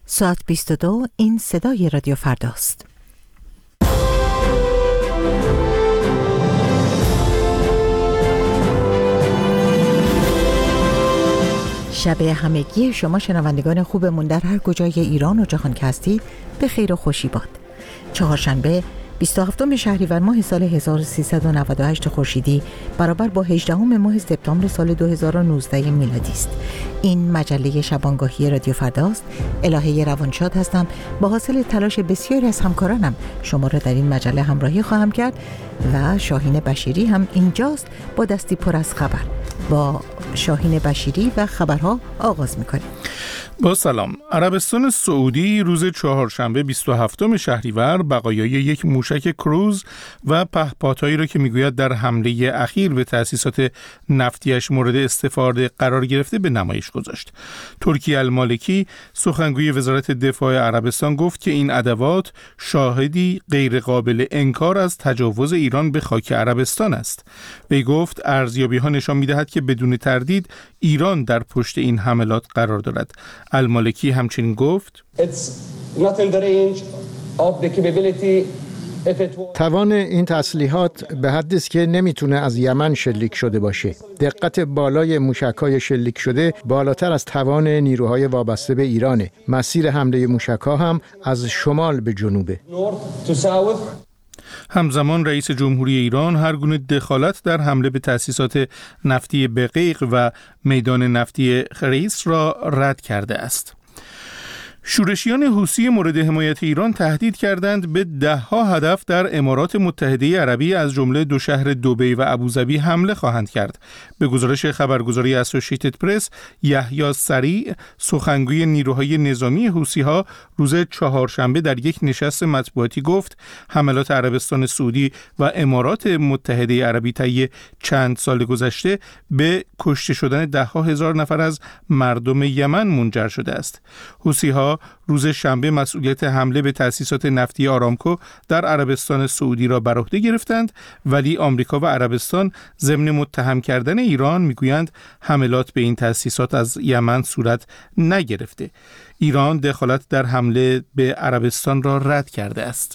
ساعت 22 این صدای رادیو فرداست. شب همگی شما شنوندگان خوبمون در هر کجای ایران و جهان که هستید به خیر و خوشی باد. چهارشنبه 27 شهریور ماه سال 1398 خورشیدی برابر با 18 ماه سپتامبر سال 2019 میلادی است. این مجله شبانگاهی رادیو فرداست. الهه روانشاد هستم. با حاصل تلاش بسیاری از همکارانم شما را در این مجله همراهی خواهم کرد و شاهین بشیری هم اینجاست با دستی پر از خبر. با شاهین بشیری و خبرها آغاز می‌کنیم. با سلام. عربستان سعودی روز چهارشنبه 27 شهریور بقایای یک موشک کروز و پهپادهایی را که میگوید در حمله اخیر به تأسیسات نفتیش مورد استفاده قرار گرفته به نمایش گذاشت. ترکی المالکی سخنگوی وزارت دفاع عربستان گفت که این ادوات شاهدی غیر قابل انکار از تجاوز ایران به خاک عربستان است. وی گفت ارزیابی‌ها نشان می‌دهد که بدون تردید ایران در پشت این حملات قرار دارد. المالکی همچنین گفت توان این تسلیحات به حدی است که نمیتونه از یمن شلیک شده باشه. دقت بالای موشک‌های شلیک شده بالاتر از توان نیروهای وابسته به ایرانه. مسیر حمله موشک‌ها هم از شمال به جنوبه. همزمان رئیس جمهوری ایران هر گونه دخالت در حمله به تأسیسات نفتی بقیق و میدان نفتی خریس را رد کرده است. شورشیان حوثی مورد حمایت ایران تهدید کردند به 10 هدف در امارات متحده عربی از جمله 2 شهر دبی و ابوظبی حمله خواهند کرد. به گزارش خبرگزاری اسوسییتد پرس، یحیی سریع سخنگوی نیروهای نظامی حوثی‌ها روز چهارشنبه در یک نشست مطبوعاتی گفت حملات عربستان سعودی و امارات متحده عربی طی چند سال گذشته به کشته شدن 10,000 نفر از مردم یمن منجر شده است. حوثی‌ها روز شنبه مسئولیت حمله به تأسیسات نفتی آرامکو در عربستان سعودی را بر عهده گرفتند، ولی آمریکا و عربستان ضمن متهم کردن ایران میگویند حملات به این تأسیسات از یمن صورت نگرفته. ایران دخالت در حمله به عربستان را رد کرده است.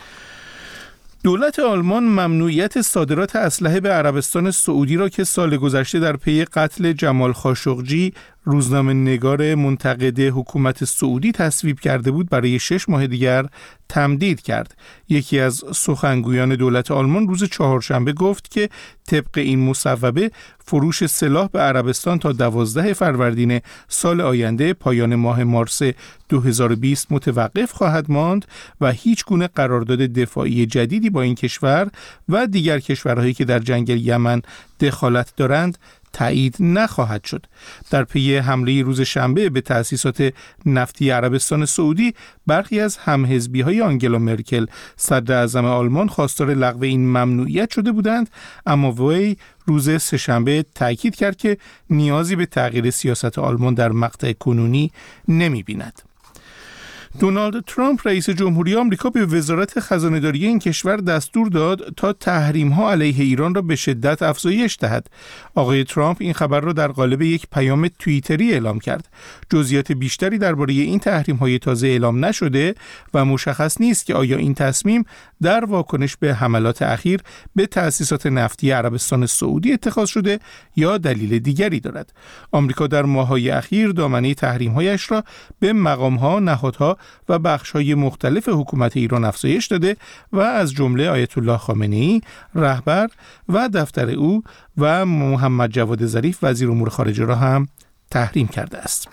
دولت آلمان ممنوعیت صادرات اسلحه به عربستان سعودی را که سال گذشته در پی قتل جمال خاشقجی روزنامه‌نگار منتقد حکومت سعودی تصویب کرده بود برای 6 ماه دیگر تمدید کرد. یکی از سخنگویان دولت آلمان روز چهارشنبه گفت که طبق این مصوبه فروش سلاح به عربستان تا 12 فروردین سال آینده پایان ماه مارس 2020 متوقف خواهد ماند و هیچ گونه قرارداد دفاعی جدیدی با این کشور و دیگر کشورهایی که در جنگ یمن دخالت دارند تایید نخواهد شد. در پی حمله روز شنبه به تأسیسات نفتی عربستان سعودی، برخی از همحزبی‌های آنگلا مرکل صدر اعظم آلمان خواستار لغو این ممنوعیت شده بودند، اما وی روز سه‌شنبه تاکید کرد که نیازی به تغییر سیاست آلمان در مقطع کنونی نمی‌بیند. دونالد ترامپ رئیس جمهوری آمریکا به وزارت خزانه‌داری این کشور دستور داد تا تحریم‌ها علیه ایران را به شدت افزایش دهد. آقای ترامپ این خبر را در قالب یک پیام توییتری اعلام کرد. جزئیات بیشتری درباره این تحریم‌های تازه اعلام نشده و مشخص نیست که آیا این تصمیم در واکنش به حملات اخیر به تأسیسات نفتی عربستان سعودی اتخاذ شده یا دلیل دیگری دارد. آمریکا در ماه‌های اخیر دامنه تحریم‌هایش را به مقام‌ها، نهادها و بخش‌های مختلف حکومت ایران افزایش داده و از جمله آیت الله خامنه‌ای رهبر و دفتر او و محمد جواد ظریف وزیر امور خارجه را هم تحریم کرده است.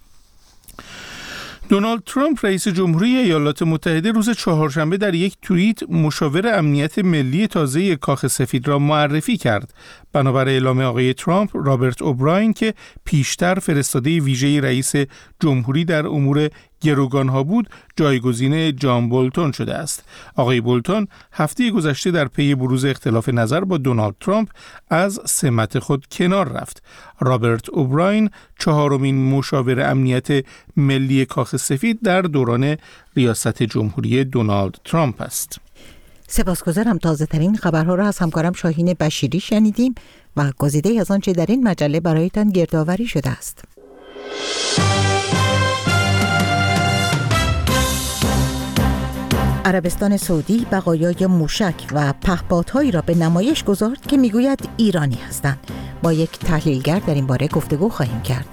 دونالد ترامپ رئیس جمهوری ایالات متحده روز چهارشنبه در یک توییت مشاور امنیت ملی تازه کاخ سفید را معرفی کرد. بنابر اعلام آقای ترامپ، رابرت اوبراین که پیشتر فرستاده ویژه رئیس جمهوری در امور گروگانها بود، جایگزین جان بولتون شده است. آقای بولتون هفته گذشته در پی بروز اختلاف نظر با دونالد ترامپ از سمت خود کنار رفت. رابرت اوبراین 4مین مشاور امنیت ملی کاخ سفید در دوران ریاست جمهوری دونالد ترامپ است. سپاسگزارم. تازه ترین خبرها را از همکارم شاهین بشیری شنیدیم و گزیده از آنچه در این مجله برایتان گردآوری شده است. عربستان سعودی بقایای موشک و پهپادهایی را به نمایش گذارد که میگوید ایرانی هستند. با یک تحلیلگر در این باره گفتگو خواهیم کرد.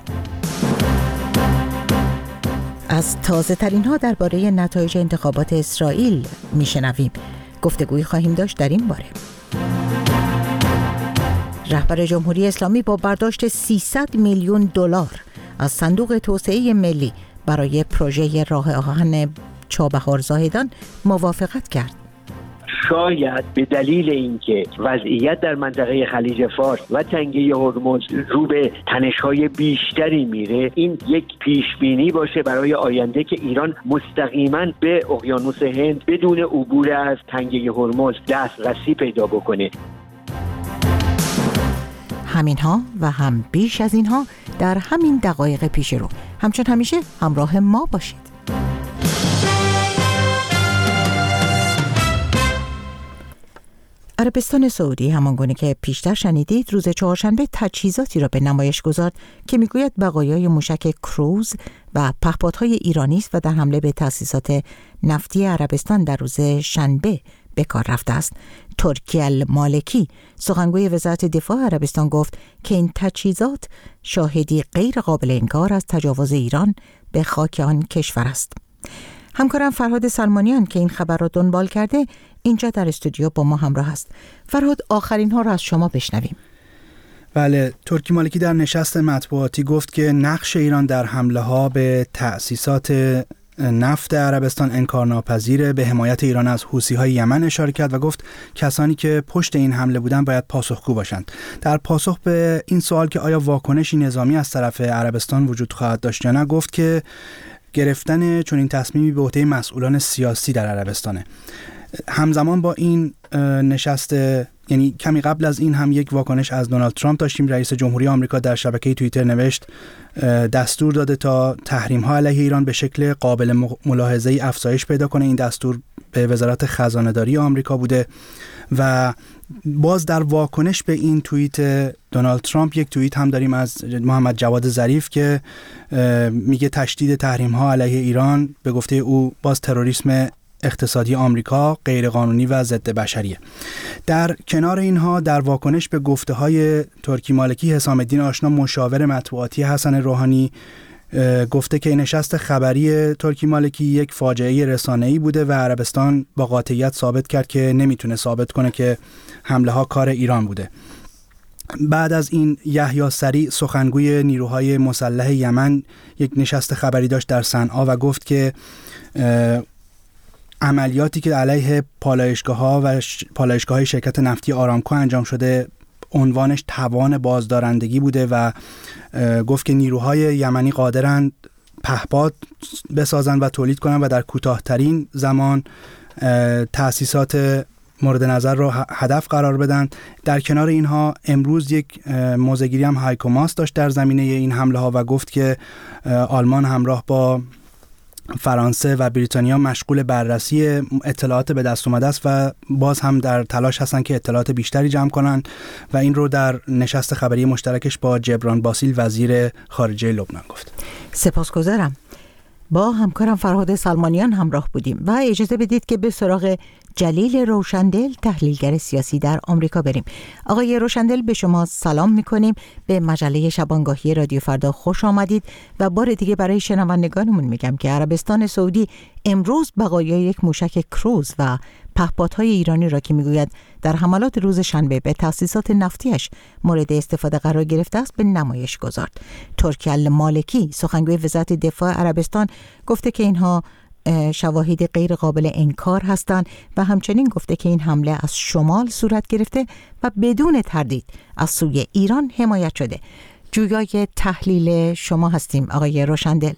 از تازه ترین ها درباره نتایج انتخابات اسرائیل میشنویم. گفتگویی خواهیم داشت در این باره. رهبر جمهوری اسلامی با برداشت 300 میلیون دلار از صندوق توسعه ملی برای پروژه راه آهن چابهار زاهدان موافقت کرد. شاید به دلیل اینکه وضعیت در منطقه خلیج فارس و تنگه هرمز رو به تنش‌های بیشتری میره، این یک پیشبینی باشه برای آینده که ایران مستقیما به اقیانوس هند بدون عبور از تنگه هرمز دسترسی پیدا بکنه. همینها و هم بیش از اینها در همین دقایق پیش رو. همچون همیشه همراه ما باشید. عربستان سعودی همانگونه که پیشتر شنیدید روز چهارشنبه تجهیزاتی را به نمایش گذارد که میگوید بقایای موشک کروز و پهپادهای ایرانی است و در حمله به تأسیسات نفتی عربستان در روز شنبه به کار رفته است. ترکی المالکی سخنگوی وزارت دفاع عربستان گفت که این تجهیزات شاهدی غیر قابل انکار از تجاوز ایران به خاک آن کشور است. همکارم فرهاد سلمانیان که این خبر را دنبال کرده اینجا در استودیو با ما همراه است. فرهاد، آخرین ها را از شما بشنویم. بله، ترکی مالکی در نشست مطبوعاتی گفت که نقش ایران در حمله ها به تأسیسات نفت عربستان انکارناپذیره. به حمایت ایران از حوثی‌های یمن اشاره کرد و گفت کسانی که پشت این حمله بودن باید پاسخگو باشند. در پاسخ به این سوال که آیا واکنشی نظامی از طرف عربستان وجود خواهد داشت یا نه، گفت که گرفتن چنین تصمیمی به عهده مسئولان سیاسی در عربستانه. همزمان با این نشست، یعنی کمی قبل از این هم یک واکنش از دونالد ترامپ داشتیم. رئیس جمهوری آمریکا در شبکه توییتر نوشت دستور داده تا تحریم‌ها علیه ایران به شکل قابل ملاحظه‌ای افزایش پیدا کنه. این دستور به وزارت خزانه‌داری آمریکا بوده و باز در واکنش به این توییت دونالد ترامپ یک توییت هم داریم از محمد جواد ظریف که میگه تشدید تحریم‌ها علیه ایران به گفته او باز تروریسم اقتصادی آمریکا غیرقانونی و ضد بشریه. در کنار اینها در واکنش به گفته‌های ترکی مالکی، حسام الدین آشنا مشاور مطبوعاتی حسن روحانی گفته که نشست خبری ترکی مالکی یک فاجعه رسانه‌ای بوده و عربستان با قاطعیت ثابت کرد که نمیتونه ثابت کنه که حمله ها کار ایران بوده. بعد از این یحیی سریع سخنگوی نیروهای مسلح یمن یک نشست خبری داشت در صنعا و گفت که عملیاتی که علیه پالایشگاه‌ها و پالایشگاه‌های شرکت نفتی آرامکو انجام شده عنوانش توان بازدارندگی بوده و گفت که نیروهای یمنی قادرند پهپاد بسازن و تولید کنن و در کوتاه‌ترین زمان تأسیسات مورد نظر رو هدف قرار بدن. در کنار اینها امروز یک موضع‌گیری هم هایکو ماس داشت در زمینه این حمله ها و گفت که آلمان همراه با فرانسه و بریتانیا مشغول بررسی اطلاعات به دست اومده است و باز هم در تلاش هستن که اطلاعات بیشتری جمع کنن و این رو در نشست خبری مشترکش با جبران باسیل وزیر خارجه لبنان گفت. سپاسگزارم. با همکارم فرهاد سلمانیان همراه بودیم و اجازه بدید که به سراغ جلیل روشندل تحلیلگر سیاسی در آمریکا بریم. آقای روشندل، به شما سلام میکنیم. به مجله شبانگاهی رادیو فردا خوش آمدید و بار دیگه برای شنوندگانمون میگم که عربستان سعودی امروز بقایای یک موشک کروز و پهپادهای ایرانی را که میگوید در حملات روز شنبه به تأسیسات نفتیش مورد استفاده قرار گرفته است به نمایش گذارد. ترکی المالکی سخنگوی وزارت دفاع عربستان گفته که اینها شواهد غیر قابل انکار هستند و همچنین گفته که این حمله از شمال صورت گرفته و بدون تردید از سوی ایران حمایت شده. جویای تحلیل شما هستیم آقای روشندل.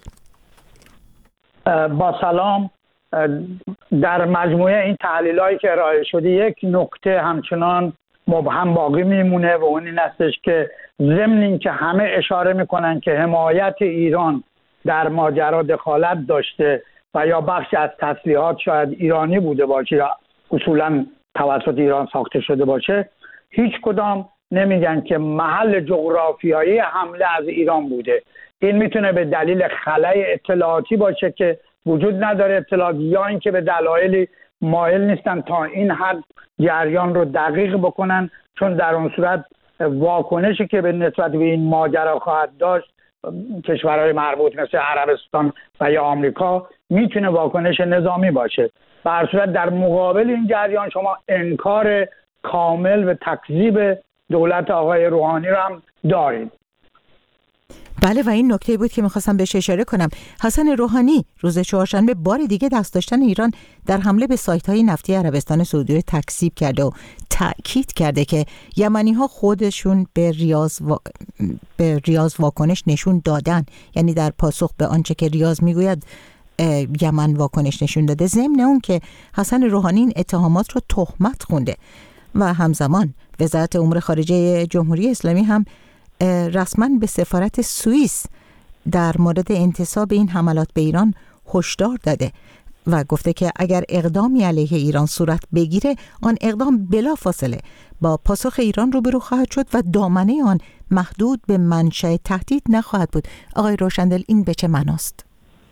با سلام. در مجموعه این تحلیل‌هایی که ارائه شده یک نکته همچنان مبهم باقی میمونه و اون این استش که ضمن این که همه اشاره میکنن که حمایت ایران در ماجرا دخالت داشته و یا بخشی از تسلیحات شاید ایرانی بوده باشه یا اصولا توسط ایران ساخته شده باشه، هیچ کدام نمیگن که محل جغرافیایی حمله از ایران بوده. این میتونه به دلیل خلای اطلاعاتی باشه که وجود نداره اطلاعات، یا اینکه به دلایلی مایل نیستن تا این حد جریان رو دقیق بکنن، چون در اون صورت واکنشی که به نسبت به این ماجرا خواهد داشت کشورهای مربوط مثل عربستان و یا آمریکا میتونه واکنش نظامی باشه. به هر صورت در مقابل این جریان شما انکار کامل و تکذیب دولت آقای روحانی رو هم دارید. بله، و این نکته بود که میخواستم بهش اشاره کنم. حسن روحانی روز چهارشنبه بار دیگه دست داشتن ایران در حمله به سایت‌های نفتی عربستان سعودی رو تکذیب کرده و تأکید کرده که یمنی‌ها خودشون به ریاض واکنش نشون دادن، یعنی در پاسخ به آنچه که ریاض میگوید یمن واکنش نشون داده، ضمن اون که حسن روحانی این اتهامات رو تهمت خونده و همزمان وزارت امور خارجه جمهوری اسلامی هم رسما به سفارت سوئیس در مورد انتصاب این حملات به ایران هشدار داده و گفته که اگر اقدامی علیه ایران صورت بگیره آن اقدام بلافاصله با پاسخ ایران روبرو خواهد شد و دامنه آن محدود به منشأ تهدید نخواهد بود. آقای روشندل، این به چه معناست؟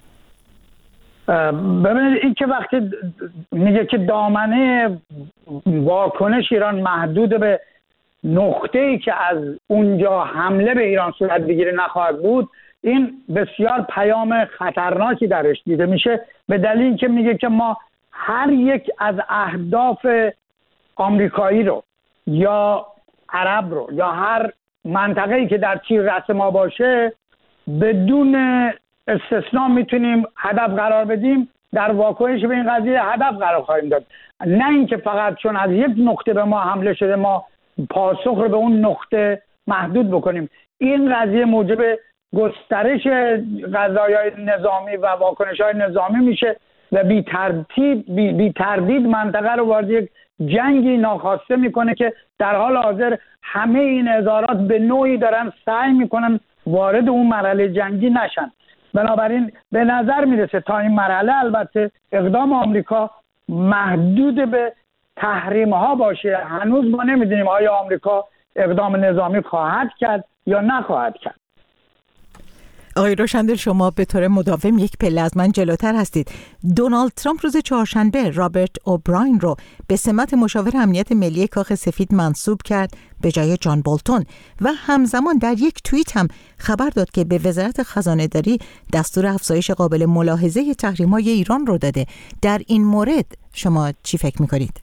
ببینید، این که وقتی میگه که دامنه واکنش ایران محدود به نقطه‌ای که از اونجا حمله به ایران صورت بگیره نخواهد بود، این بسیار پیام خطرناکی درش دیده میشه، به دلیل که میگه که ما هر یک از اهداف آمریکایی رو یا عرب رو یا هر منطقه‌ای که در تیر رأس ما باشه بدون استثنا میتونیم هدف قرار بدیم، در واکنش به این قضیه هدف قرار خواهیم داد. نه اینکه فقط چون از یک نقطه به ما حمله شده ما پاسخ رو به اون نقطه محدود بکنیم. این قضیه موجب گسترش قضایای نظامی و واکنش‌های نظامی میشه و بی تردید منطقه رو وارد یک جنگی ناخواسته میکنه که در حال حاضر همه این ادارات به نوعی دارن سعی میکنن وارد اون مرحله جنگی نشن. بنابراین به نظر میرسه تا این مرحله البته اقدام آمریکا محدود به تحریم ها باشه. هنوز ما نمیدونیم آیا آمریکا اقدام نظامی خواهد کرد یا نخواهد کرد. آقای روشندل، شما به طور مداوم یک پله از من جلوتر هستید. دونالد ترامپ روز چهارشنبه رابرت اوبراین رو به سمت مشاور امنیت ملی کاخ سفید منصوب کرد به جای جان بولتون و همزمان در یک توییت هم خبر داد که به وزارت خزانه داری دستور افزایش قابل ملاحظه تحریم‌های ایران رو داده. در این مورد شما چی فکر می‌کنید؟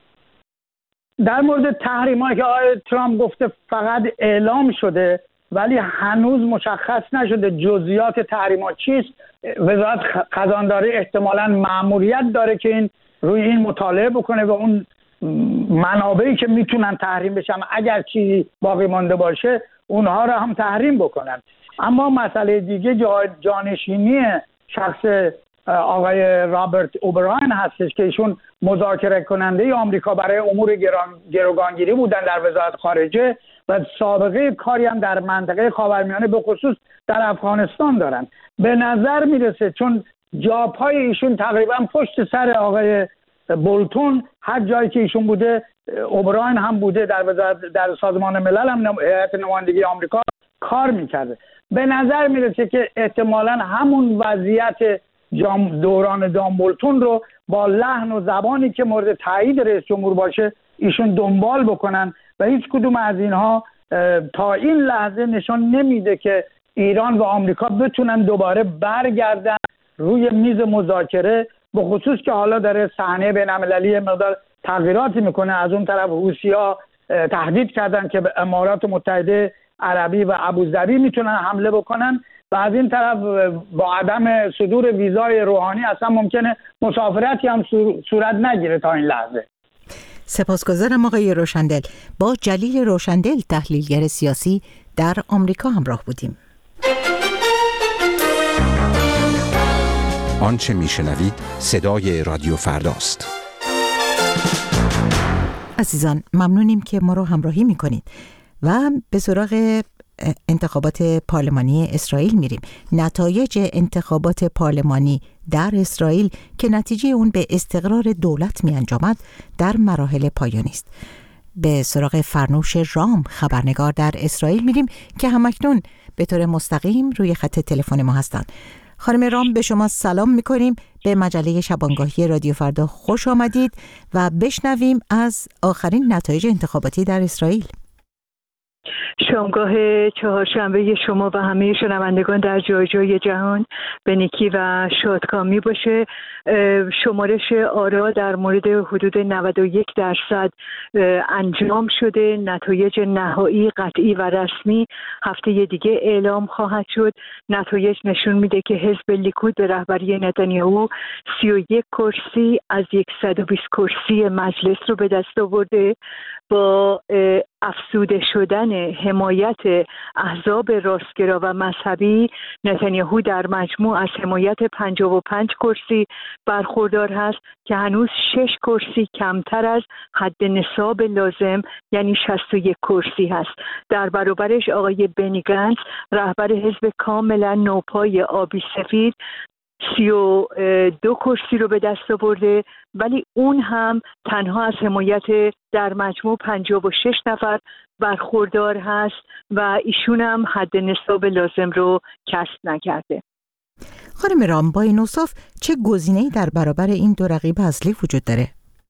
در مورد تحریم‌هایی که آقای ترامپ گفته فقط اعلام شده ولی هنوز مشخص نشده جزئیات تحریم‌ها چیست. وزارت خزانداری احتمالاً مأموریت داره که این روی این مطالعه بکنه و اون منابعی که میتونن تحریم بشن اگر چیزی باقی مانده باشه اونها رو هم تحریم بکنن. اما مسئله دیگه جانشینی شخص آقای رابرت اوبراین هستش که ایشون مذاکره کننده آمریکا برای امور گروگانگیری بودن در وزارت خارجه و سابقه کاری هم در منطقه خاورمیانه به خصوص در افغانستان دارن. به نظر میرسه چون جاپای ایشون تقریبا پشت سر آقای بولتون، هر جایی که ایشون بوده اوبراین هم بوده، در سازمان ملل هم هیئت نمایندگی آمریکا کار میکرده. به نظر میرسه که احتمالاً همون وضعیت دوران جان بولتون رو با لحن و زبانی که مورد تایید رئیس جمهور باشه ایشون دنبال بکنن و هیچ کدوم از اینها تا این لحظه نشان نمیده که ایران و آمریکا بتونن دوباره برگردن روی میز مذاکره، به خصوص که حالا داره صحنه بین‌المللی مقدار تغییراتی میکنه. از اون طرف حوثی‌ها تهدید کردن که به امارات متحده عربی و ابوظبی میتونن حمله بکنن و از این طرف با عدم صدور ویزای روحانی اصلا ممکنه مسافرتی هم صورت نگیره تا این لحظه. سپاسگزارم آقای روشندل. با جلیل روشندل تحلیلگر سیاسی در آمریکا همراه بودیم. آنچه میشنوید صدای رادیو فرداست. عزیزان، ممنونیم که ما رو همراهی میکنید و به سراغ انتخابات پارلمانی اسرائیل میریم. نتایج انتخابات پارلمانی در اسرائیل که نتیجه اون به استقرار دولت می انجامد در مراحل پایانی است. به سراغ فرنوش رام، خبرنگار در اسرائیل میریم که همکنون به طور مستقیم روی خط تلفن ما هستند. خانم رام، به شما سلام میکنیم. به مجله شبانگاهی رادیو فردا خوش آمدید و بشنویم از آخرین نتایج انتخاباتی در اسرائیل. شامگاه چهارشنبه شما و همه شنوندگان در جای جای جهان به نیکی و شادکامی باشه. شمارش آرا در مورد حدود 91% انجام شده. نتایج نهایی قطعی و رسمی هفته دیگه اعلام خواهد شد. نتایج نشون میده که حزب لیکود به رهبری نتانیاهو 31 کرسی از 120 کرسی مجلس رو به دست آورده. با افزوده شدن حمایت احزاب راستگرا و مذهبی، نتانیاهو در مجموع از حمایت 55 کرسی برخوردار هست که هنوز 6 کرسی کمتر از حد نصاب لازم یعنی 61 کرسی هست. در برابرش آقای بنی گنتس رهبر حزب کاملا نوپای آبی سفید 32 کرسی رو به دست آورده، ولی اون هم تنها از حمایت در مجموع 56 نفر برخوردار هست و ایشون هم حد نصاب لازم رو کسب نکرده. خانم رام، با این اوصاف چه گزینه‌ای در برابر این دو رقیب اصلی وجود داره؟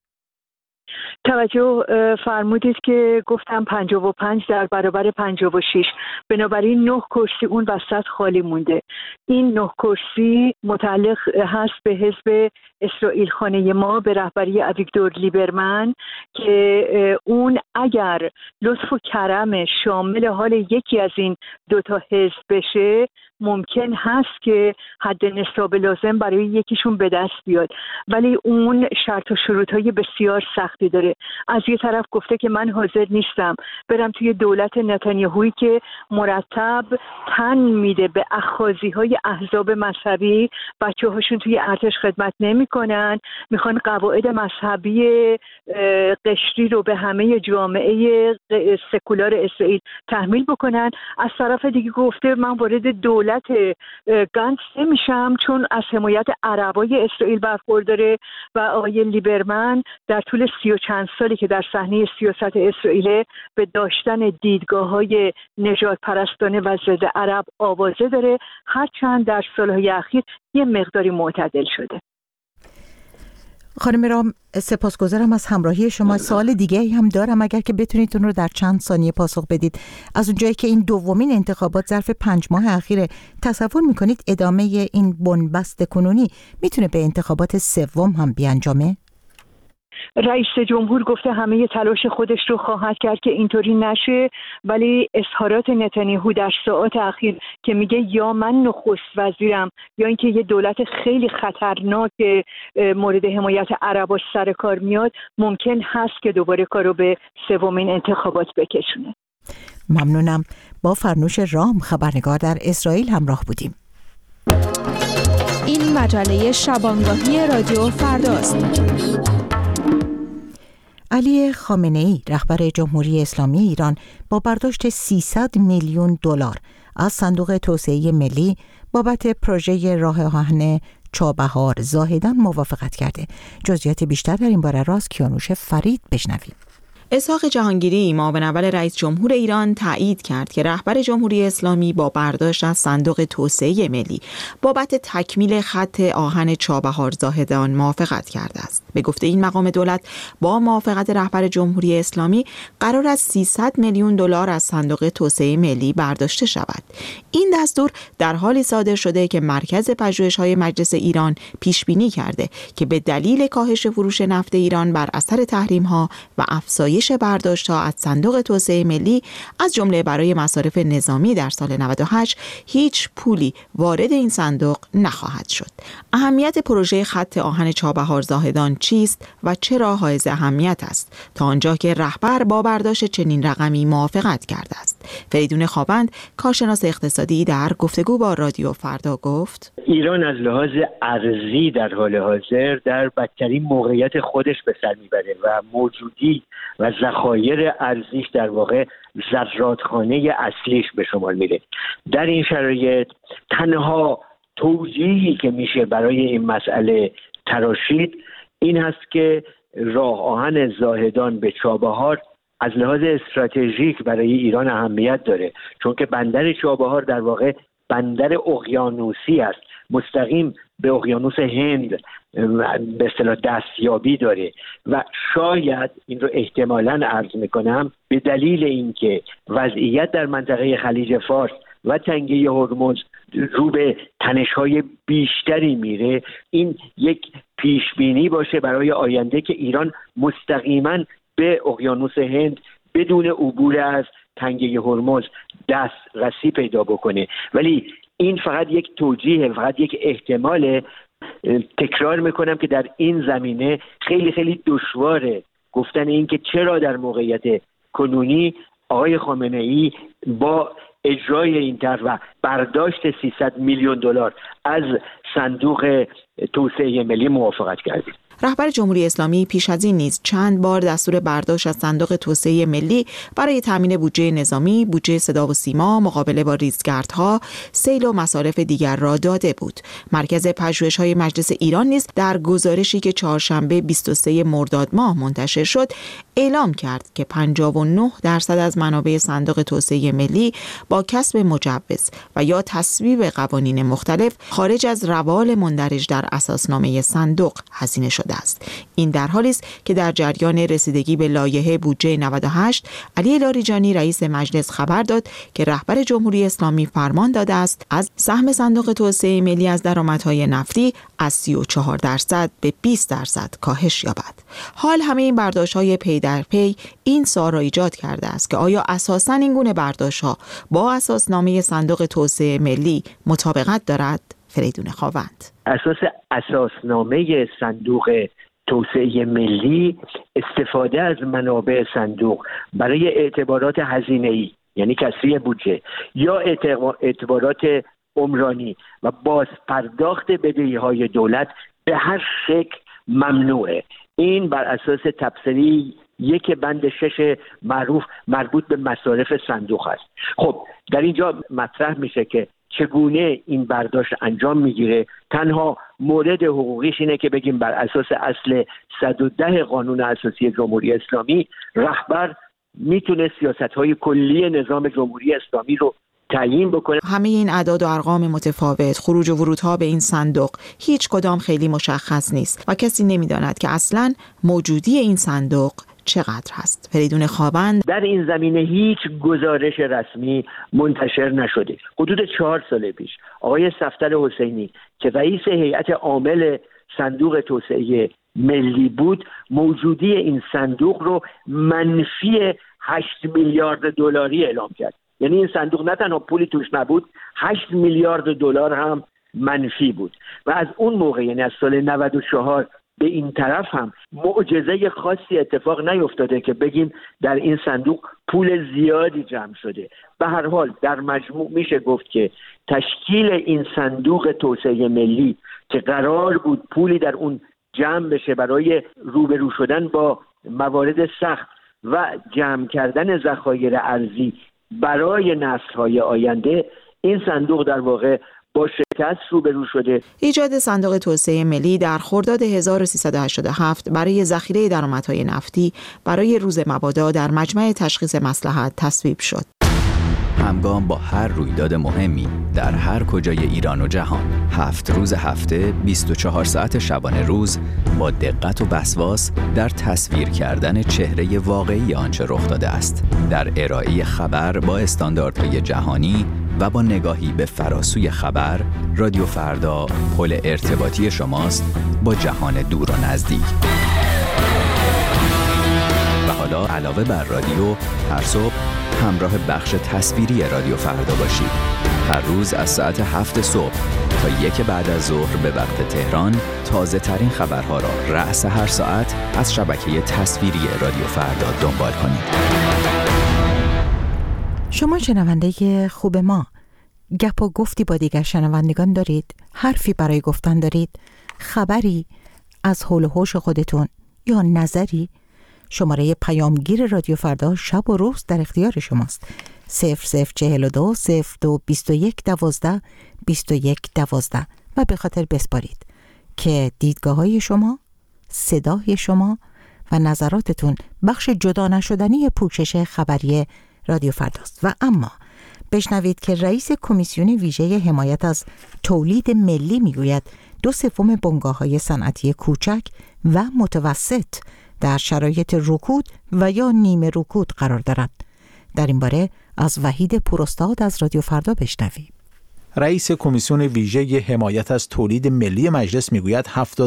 توجه فرمودید که گفتم 55 در برابر 56، بنابراین 9 کرسی اون وسط خالی مونده. این 9 کرسی متعلق هست به حزب اسرائیل خانه ما به رهبری اویگدور لیبرمن که اون اگر لطف و کرم شامل حال یکی از این دوتا حزب بشه ممکن هست که حد نصاب لازم برای یکیشون به دست بیاد، ولی اون شرط و شروطهای بسیار سختی داره. از یه طرف گفته که من حاضر نیستم برم توی دولت نتانیاهویی که مرتب تن میده به اخاذی‌های احزاب مذهبی، بچه‌هاشون توی ارتش خدمت نمی‌کنن، میخوان قواعد مذهبی قشری رو به همه جامعه سکولار اسرائیل تحمیل بکنن. از طرف دیگه گفته من وارد دولت گنتس نمیشم چون از حمایت عربای اسرائیل برخورداره و آقای لیبرمن در طول 30 و چند سالی که در صحنه سیاست اسرائیل به داشتن دیدگاه‌های نژاد پرستانه و ضد عرب آوازه داره، هرچند در سالهای اخیر یه مقداری معتدل شده. خانم رام، سپاسگزارم از همراهی شما. سوال دیگه هم دارم اگر که بتونید اون رو در چند ثانیه پاسخ بدید. از اونجایی که این دومین انتخابات ظرف 5 ماه اخیره، تصور میکنید ادامه این بنبست کنونی میتونه به انتخابات سوم هم بیانجامه؟ رئیس جمهور گفته همه تلاش خودش رو خواهد کرد که اینطوری نشه، ولی اظهارات نتانیاهو در ساعات اخیر که میگه یا من نخست وزیرم یا اینکه یه دولت خیلی خطرناک مورد حمایت عربا سر کار میاد، ممکن هست که دوباره کارو به سومین انتخابات بکشونه. ممنونم. با فرنوش رام، خبرنگار در اسرائیل همراه بودیم. این مجله شبانگاهی رادیو فرداست. علی خامنه‌ای رهبر جمهوری اسلامی ایران با برداشت 300 میلیون دلار از صندوق توسعه ملی بابت پروژه راه آهن چابهار زاهدان موافقت کرده. جزئیات بیشتر در این باره را از کیانوش فرید بشنویم. اسحاق جهانگیری معاون اول رئیس جمهور ایران تایید کرد که رهبر جمهوری اسلامی با برداشت از صندوق توسعه ملی بابت تکمیل خط آهن چابهار زاهدان موافقت کرده است. به گفته این مقام دولت با موافقت رهبر جمهوری اسلامی قرار است 300 میلیون دلار از صندوق توسعه ملی برداشته شود. این دستور در حالی صادر شده که مرکز پژوهش‌های مجلس ایران پیش بینی کرده که به دلیل کاهش فروش نفت ایران بر اثر تحریم‌ها و افزایش برداشت‌ها از صندوق توسعه ملی از جمله برای مصارف نظامی در سال 98 هیچ پولی وارد این صندوق نخواهد شد. اهمیت پروژه خط آهن چابهار زاهدان چیست و چرا حائز اهمیت است تا آنجا که رهبر با برداشت چنین رقمی موافقت کرده است؟ فریدون خوابند، کارشناس اقتصادی، در گفتگو با رادیو فردا گفت: ایران از لحاظ ارزی در حال حاضر در بدترین موقعیت خودش به سر میبره و موجودی و ذخایر ارزیش در واقع ذراتخانه اصلیش به شمار میره. در این شرایط تنها توجیهی که میشه برای این مسئله تراشید این هست که راه آهن زاهدان به چابهار از لحاظ استراتژیک برای ایران اهمیت داره، چون که بندر چابهار در واقع بندر اقیانوسی است، مستقیم به اقیانوس هند به اصطلاح دستیابی داره و شاید این رو احتمالاً عرض میکنم به دلیل اینکه وضعیت در منطقه خلیج فارس و تنگه هرمز رو به تنش‌های بیشتری میره، این یک پیشبینی باشه برای آینده که ایران مستقیما به اقیانوس هند بدون عبور از تنگه هرمز دسترسی پیدا بکنه. ولی این فقط یک توجیه، فقط یک احتماله. تکرار میکنم که در این زمینه خیلی خیلی دشواره گفتن این که چرا در موقعیت کنونی آقای خامنه‌ای با اجرای این طرح و برداشت 300 میلیون دلار از صندوق توسعه ملی موافقت کردید. رهبر جمهوری اسلامی پیش از این نیز چند بار دستور برداشت از صندوق توسعه ملی برای تامین بودجه نظامی، بودجه صدا و سیما، مقابله با ریزگردها، سیل و مصارف دیگر را داده بود. مرکز پژوهش‌های مجلس ایران نیز در گزارشی که چهارشنبه 23 مرداد ماه منتشر شد، اعلام کرد که 59% از منابع صندوق توسعه ملی با کسب مجوز و یا تصویب قوانین مختلف خارج از روال مندرج در اساسنامه صندوق هزینه شده است. این در حالی است که در جریان رسیدگی به لایحه بودجه 98 علی لاریجانی رئیس مجلس خبر داد که رهبر جمهوری اسلامی فرمان داده است از سهم صندوق توسعه ملی از درآمدهای نفتی از 34% به 20% کاهش یابد. حال همه این برداشت‌های پی در پی این سوال را ایجاد کرده است که آیا اساساً این گونه برداشت‌ها با اساسنامه صندوق توسعه ملی مطابقت دارد؟ فریدون خاوند: اساسنامه صندوق توسعه ملی استفاده از منابع صندوق برای اعتبارات هزینه‌ای، یعنی کسری بودجه، یا اعتبارات عمرانی و باز پرداخت بدهی‌های دولت به هر شکل ممنوعه. این بر اساس تبصره یک بند 6 معروف مربوط به مصارف صندوق است. خب در اینجا مطرح میشه که چگونه این برداشت انجام میگیره. تنها مورد حقوقیش اینه که بگیم بر اساس اصل 110 قانون اساسی جمهوری اسلامی رهبر میتونه سیاست‌های کلی نظام جمهوری اسلامی رو تعیین بکنه. همه این اعداد و ارقام متفاوت، خروج و ورودها به این صندوق، هیچ کدام خیلی مشخص نیست و کسی نمیداند که اصلاً موجودی این صندوق چقدر هست. فریدون خاوند: در این زمینه هیچ گزارش رسمی منتشر نشده. حدود 4 سال پیش آقای صفدر حسینی که رئیس هیئت عامل صندوق توسعه ملی بود، موجودی این صندوق رو منفی 8 میلیارد دلاری اعلام کرد. یعنی این صندوق نه تنها پولی توش نبود، 8 میلیارد دلار هم منفی بود. و از اون موقع، یعنی از سال 94 به این طرف هم معجزه خاصی اتفاق نیفتاده که بگیم در این صندوق پول زیادی جمع شده. به هر حال در مجموع میشه گفت که تشکیل این صندوق توسعه ملی که قرار بود پولی در اون جمع بشه برای روبرو شدن با موارد سخت و جمع کردن ذخایر ارزی برای نسل‌های آینده، این صندوق در واقع با شکست روبرو شده. ایجاد صندوق توسعه ملی در خرداد 1387 برای ذخیره درآمدهای نفتی برای روز مبادا در مجمع تشخیص مصلحت تصویب شد. همگام با هر رویداد مهمی در هر کجای ایران و جهان، 7 روز هفته، 24 ساعت شبانه روز، با دقت و وسواس در تصویر کردن چهره واقعی آنچه رخ داده است، در ارائه خبر با استانداردهای جهانی و با نگاهی به فراسوی خبر، رادیو فردا پل ارتباطی شماست با جهان دور و نزدیک. و حالا علاوه بر رادیو، هر صبح همراه بخش تصویری رادیو فردا باشید. هر روز از ساعت 7 صبح تا 1 بعد از ظهر به وقت تهران، تازه ترین خبرها را رأس هر ساعت از شبکه تصویری رادیو فردا دنبال کنید. شما شنونده خوب ما، گپ و گفتی با دیگر شنوندگان دارید؟ حرفی برای گفتن دارید؟ خبری از حول و حوش خودتون یا نظری؟ شماره پیامگیر رادیو فردا شب و روز در اختیار شماست. 0042 02 21 12 21 12 و به خاطر بسپارید که دیدگاه های شما، صدای شما و نظراتتون بخش جدا نشدنی پوشش خبری رادیو فرداست. و اما بشنوید که رئیس کمیسیون ویژه حمایت از تولید ملی میگوید 2/3 بنگاه‌های صنعتی کوچک و متوسط در شرایط رکود و یا نیمه رکود قرار دارد. در این باره از وحید پوراستاد از رادیو فردا بشنویم. رئیس کمیسیون ویژه حمایت از تولید ملی مجلس میگوید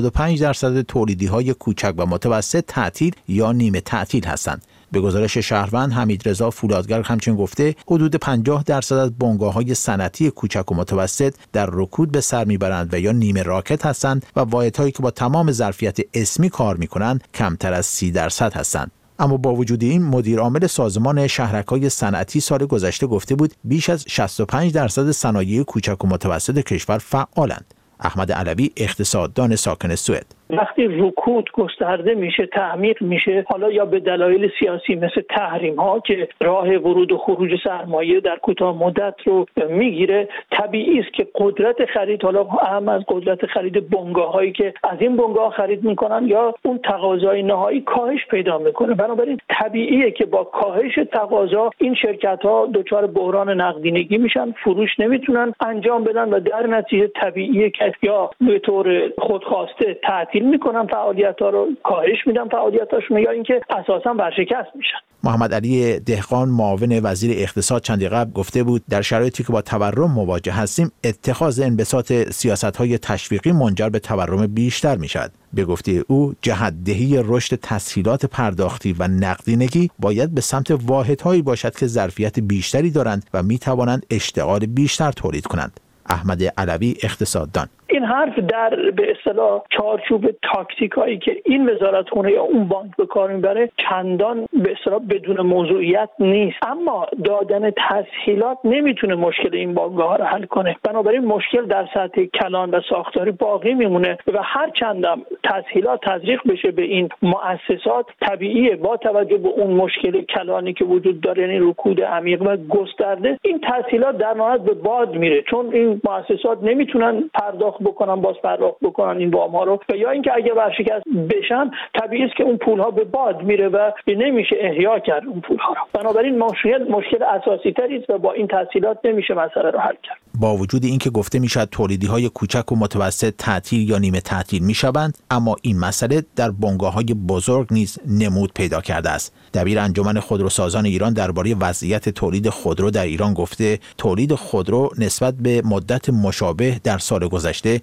75% تولیدی‌های کوچک و متوسط تعطیل یا نیمه تعطیل هستند. به گزارش شهروند حمیدرضا فولادگر همچنین گفته حدود 50% از بنگاه‌های صنعتی کوچک و متوسط در رکود به سر میبرند و یا نیمه راکد هستند و واحدهایی که با تمام ظرفیت اسمی کار میکنند کمتر از 30% هستند. اما با وجود این مدیر عامل سازمان شهرک‌های صنعتی سال گذشته گفته بود بیش از 65% صنایع کوچک و متوسط کشور فعالند. احمد علوی اقتصاددان ساکن سوئد: وقتی رکود گسترده میشه، تعمیق میشه، حالا یا به دلایل سیاسی مثل تحریم ها که راه ورود و خروج سرمایه در کوتاه مدت رو میگیره، طبیعی است که قدرت خرید، حالا اهم از قدرت خرید بنگاه هایی که از این بنگاه خرید میکنن یا اون تقاضای نهایی کاهش پیدا میکنه. بنابراین طبیعیه که با کاهش تقاضا این شرکت ها دچار بحران نقدینگی میشن، فروش نمیتونن انجام بدن و در نتیجه طبیعیه که یا به طور خودخواسته تعطیل میکنن فعالیت‌ها رو، کاهش میدن فعالیتاشون، یا اینکه اساساً ورشکست میشن. محمد علی دهقان معاون وزیر اقتصاد چندی قبل گفته بود در شرایطی که با تورم مواجه هستیم اتخاذ انبساط سیاست‌های تشویقی منجر به تورم بیشتر میشود. به گفته او جهت‌دهی رشد تسهیلات پرداختی و نقدینگی باید به سمت واحدهایی باشد که ظرفیت بیشتری دارند و میتوانند اشتغال بیشتر تولید کنند. احمد علوی اقتصاددان: این حرف در به اصطلاح چارچوب تاکتیکایی که این وزارتخونه یا اون بانک به کار میبره چندان به اصطلاح بدون موضوعیت نیست، اما دادن تسهیلات نمیتونه مشکل این بانک‌ها رو حل کنه. بنابراین مشکل در سطح کلان و ساختاری باقی میمونه و هر چندم تسهیلات تزریق بشه به این مؤسسات، طبیعیه با توجه به اون مشکل کلانی که وجود داره، یعنی رکود عمیق و گسترده، این تسهیلات در نهایت به باد میره، چون این مؤسسات نمیتونن پرداخت پرداخت بکنن این وام ها رو، و یا اینکه اگه ورشکست بشن طبیعی است که اون پول ها به باد میره و نمیشه احیا کرد اون پول ها رو. بنابراین مشکل اساسی تری است و با این تسهیلات نمیشه مسئله رو حل کرد. با وجود اینکه گفته میشد تولیدی های کوچک و متوسط تعطیل یا نیمه تعطیل میشوند، اما این مسئله در بنگاه های بزرگ نیز نمود پیدا کرده است. دبیر انجمن خودروسازان ایران درباره وضعیت تولید خودرو در ایران گفته تولید خودرو نسبت به مدت مشابه در سال گذشته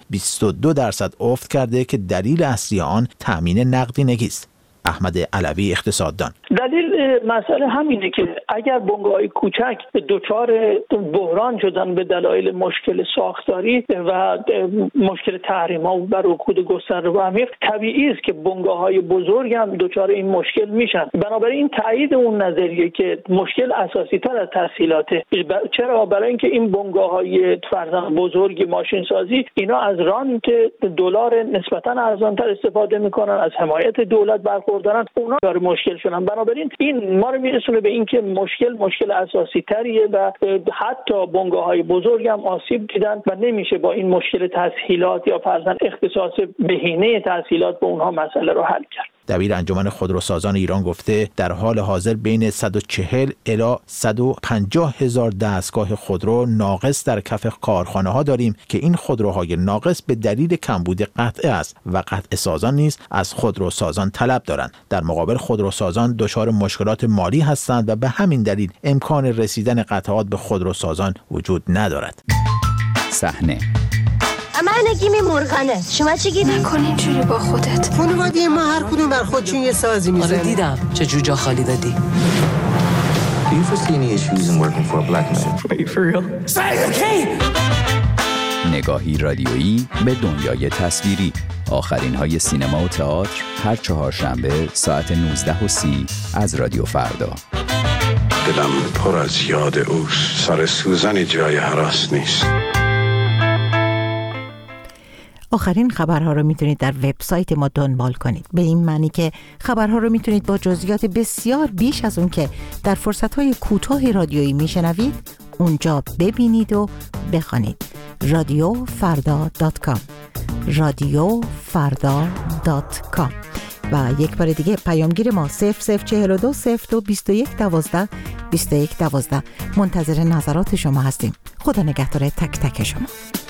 22% افت کرده که دلیل اصلی آن تامین نقدینگی است. احمد علوی اقتصاددان: دلیل مسئله همینه که اگر بنگاه‌های کوچک دچار بحران شدن به دلایل مشکل ساختاری و مشکل تحریم‌ها و رکود گسترده و عمیق، طبیعی است که بنگاه‌های بزرگ هم دچار این مشکل میشن. بنابراین این تایید اون نظریه که مشکل اساسی‌تر از تسهیلاته. چرا؟ برای اینکه این بنگاه‌های فرضاً بزرگ ماشین سازی اینا از رانت دلار نسبتاً ارزان‌تر استفاده میکنن، از حمایت دولت برخوردارن، اونا داره مشکل شدن. بنابراین این ما رو میرسونه به اینکه مشکل اساسی تریه و حتی بنگاه‌های بزرگ هم آسیب دیدن و نمیشه با این مشکل تسهیلات یا فرضاً اختصاص بهینه تسهیلات به اونها مسئله رو حل کرد. دبیر انجمن خودروسازان ایران گفته در حال حاضر بین 140 الی 150 هزار دستگاه خودرو ناقص در کف کارخانه‌ها داریم که این خودروهای ناقص به دلیل کمبود قطعه است و قطعه سازان نیز از خودروسازان طلب دارند. در مقابل خودروسازان دچار مشکلات مالی هستند و به همین دلیل امکان رسیدن قطعات به خودروسازان وجود ندارد. صحنه من نگیم مرغنه، شما چی گید؟ نکن اینجوری با خودت. خانواده ما هر کدوم بر خودشون یه سازی میزنه. آره دیدم چه جوجا خالی دادی. Do you foresee any issues in working for a black man? Are you for real? نگاهی رادیویی به دنیای تصویری. آخرین های سینما و تئاتر هر چهارشنبه ساعت 19:30 از رادیو فردا. دلم پر از یاد اوست، سر سوزن جای هراس نیست. آخرین خبرها رو میتونید در وبسایت ما دنبال کنید، به این معنی که خبرها رو میتونید با جزئیات بسیار بیش از اون که در فرصتهای کوتاه رادیویی میشنوید اونجا ببینید و بخوانید. radiofarda.com radiofarda.com و یک بار دیگه پیامگیر ما 0042 02 21 12 منتظر نظرات شما هستیم. خدا نگهدار تک تک شما.